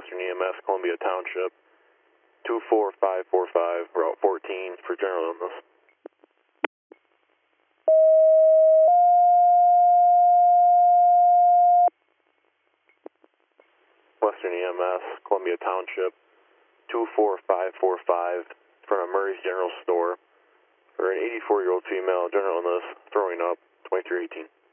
Western EMS, Columbia Township, 24545, Route 14 for general illness. Western EMS, Columbia Township, 24545 for a Murray's General Store for an 84-year-old female, general illness, throwing up, 2318.